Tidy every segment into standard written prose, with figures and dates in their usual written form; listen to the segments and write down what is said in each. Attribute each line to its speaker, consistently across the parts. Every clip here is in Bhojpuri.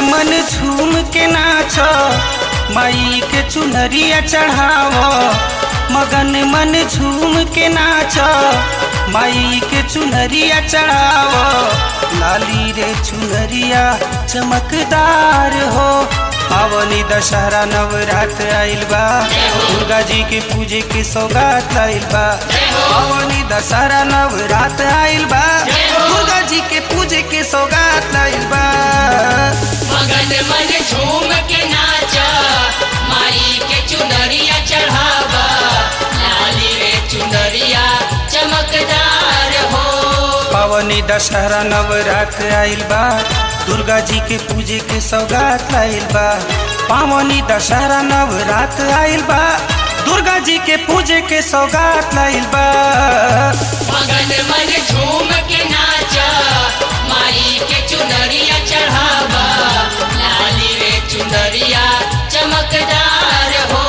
Speaker 1: मन झूम के नाच, माई के चुनरिया चढ़ाव। मगन मन झूम के नाच, माई के चुनरिया चढ़ाव। लाली रे चुनरिया चमकदार हो। पावनी दशहरा नवरात्र आइल बा, दुर्गा जी के पूजे के सौगात आइल बा। पावनी दशहरा नवरात्र आइल बा, दुर्गा जी के पूजे के सौगात आइल बा।
Speaker 2: मगन मन झूम के नाचा, माई के चुनरिया चढ़ावा। लाली रे चुनरिया चमकदार हो।
Speaker 1: पावनी दशहरा नवरात्र आइल बा, दुर्गा जी के पूजे के सौगात आइल बा। पावनी दशहरा नवरात्र आइल बा, दुर्गा जी के पूजे के सौगात आइल बा।
Speaker 2: मगन मन झूम के नाचा, माई के चुनरिया चढ़ावा। लाली रे चुनरिया चमकदार हो।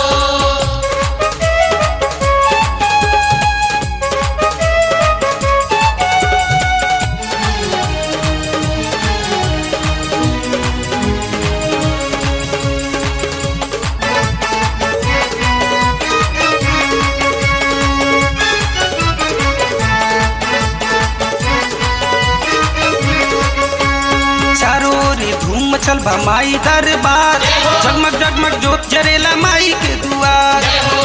Speaker 1: चारों रे धूम मचल बा माई दरबार, जगमग जगमग जोत जरेला माई के दुआर।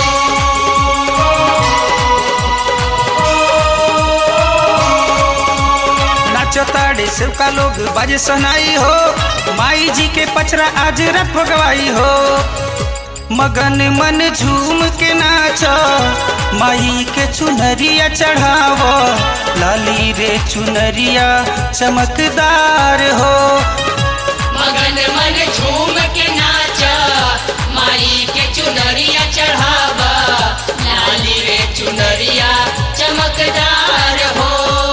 Speaker 1: नाचताड़े सेवका लोग बाजे सनाई हो, माई जी के पचरा आज रथ भगवाई हो। मगन मन झूम के नाच, माई के चुनरिया चढ़ाव। लाली रे चुनरिया चमकदार हो।
Speaker 2: मगन मन झूम के नाचा, माई के चुनरिया चढ़ावा। लाली रे चुनरिया चमकदार हो।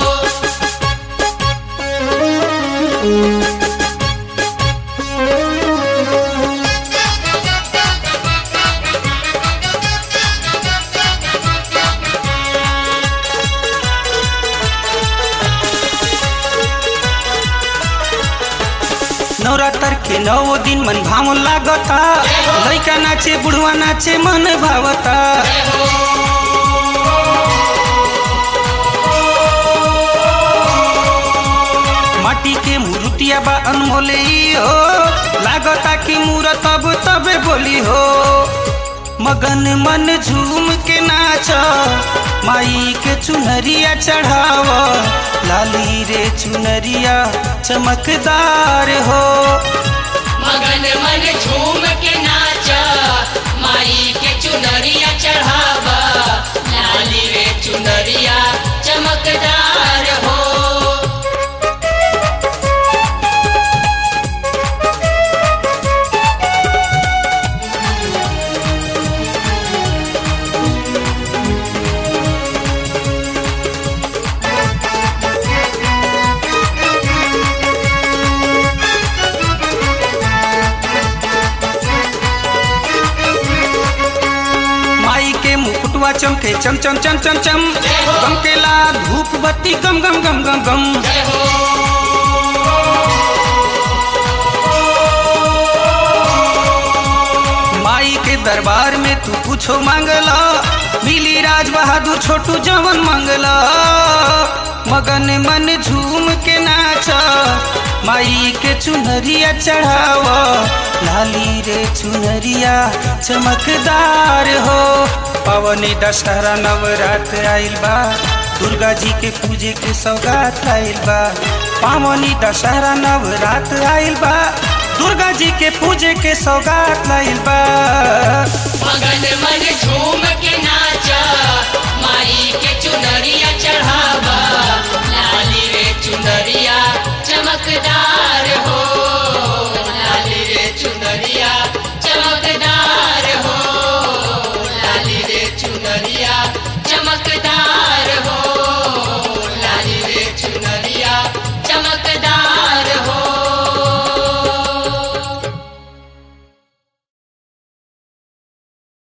Speaker 1: नवरात्र के 9 दिन मन भाव लागता, लइका नाचे बुढ़वा नाचे मन भावता। माटी के मूर्तिया बा अनमोले हो, लागता कि मूरत अब तबे बोली हो। मगन मन झूम के नाच, माई के चुनरिया चढ़ाव। लाली रे चुनरिया चमकदार हो।
Speaker 2: मगन मन झूम के नाचा, माई के चुनरिया चढ़ावा। लाली रे चुनरिया चमकदार हो।
Speaker 1: मुकुटवा चमके चम चम चम चम चम, गमकेला धूप बत्ती गम गम गम गम गम। माई के दरबार में तू कुछो मांगला, मिली राज बहादुर छोटू जवन मांगला। मगन मन झूम के नाच, माई के चुनरिया चढ़ाव। लाली रे चुनरिया चमकदार हो। पावनी दशहरा नवरात्र आइल बा, दुर्गा जी के पूजे के सौगात आइल बा। पावनी दशहरा नवरात्र आइल बा, दुर्गा जी के पूजे के सौगात आइल बा।
Speaker 2: मगन मन झूम के नाचा, माई के चुनरिया चढ़ावा। लाली रे चुनरिया चमकदार